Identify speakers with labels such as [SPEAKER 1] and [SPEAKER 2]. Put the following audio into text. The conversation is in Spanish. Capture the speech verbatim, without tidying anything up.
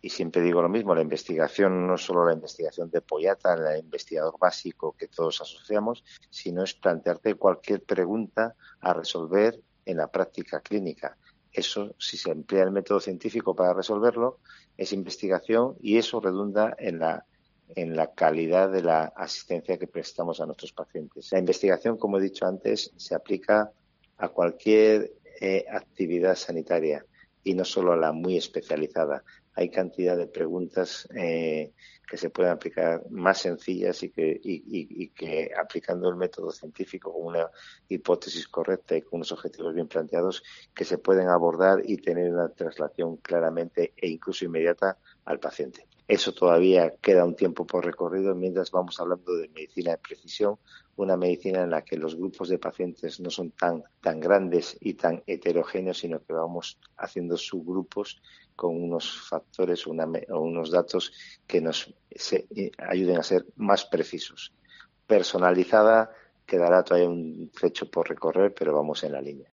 [SPEAKER 1] y siempre digo lo mismo, la investigación no es solo la investigación de Pollata, el investigador básico que todos asociamos, sino es plantearte cualquier pregunta a resolver en la práctica clínica. Eso, si se emplea el método científico para resolverlo, es investigación y eso redunda en la en la calidad de la asistencia que prestamos a nuestros pacientes. La investigación, como he dicho antes, se aplica a cualquier eh, actividad sanitaria y no solo a la muy especializada. Hay cantidad de preguntas eh, que se pueden aplicar más sencillas y que, y, y, y que aplicando el método científico con una hipótesis correcta y con unos objetivos bien planteados que se pueden abordar y tener una traslación claramente e incluso inmediata al paciente. Eso todavía queda un tiempo por recorrido mientras vamos hablando de medicina de precisión, una medicina en la que los grupos de pacientes no son tan, tan grandes y tan heterogéneos, sino que vamos haciendo subgrupos con unos factores una, o unos datos que nos se, eh, ayuden a ser más precisos. Personalizada, quedará todavía un trecho por recorrer, pero vamos en la línea.